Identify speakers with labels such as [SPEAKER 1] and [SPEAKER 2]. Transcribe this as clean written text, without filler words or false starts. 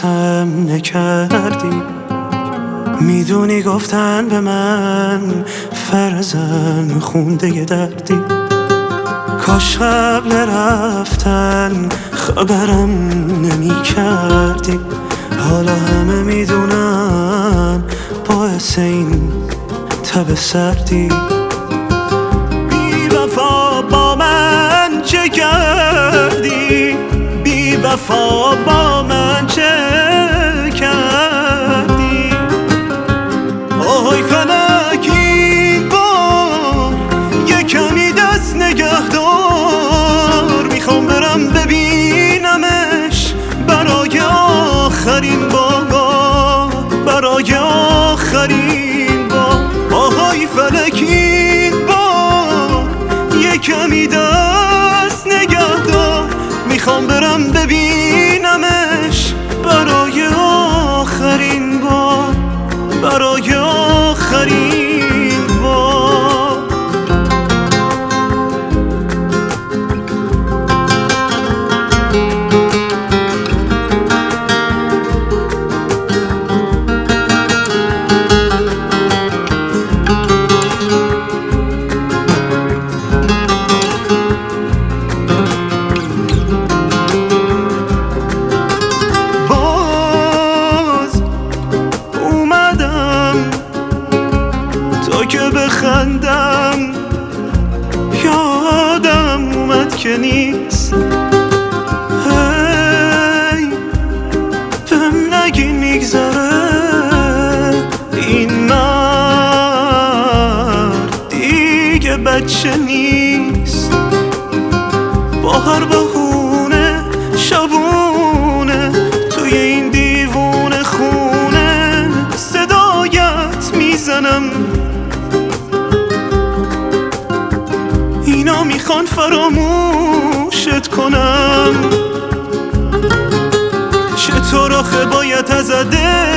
[SPEAKER 1] حواسم نکردی. میدونی گفتن به من فرزن خونده ی دردی. کاش قبل رفتن خبرم نمی کردی. حالا همه میدونن باعث این تب سردی. بی وفا با من چه کردی؟ بی وفا با من چه کردی؟ آهای فلک این بار یه کمی دست نگه دار. میخوام برم ببینمش برای آخرین بار، برای آخرین بار. آهای فلک این بار یه کمی دست نگه دار. میخوام برم ببینمش برای آخرین بار، برای آخرین بار. که بخندم یادم اومد که نیست. هی بهم نگین میگذره این مرد دیگه بچه نیست. با هر بهونه شبونه توی این دیوونه خونه صدایت میزنم. اینا میخوان فراموشت کنم. چطور آخه باید ازت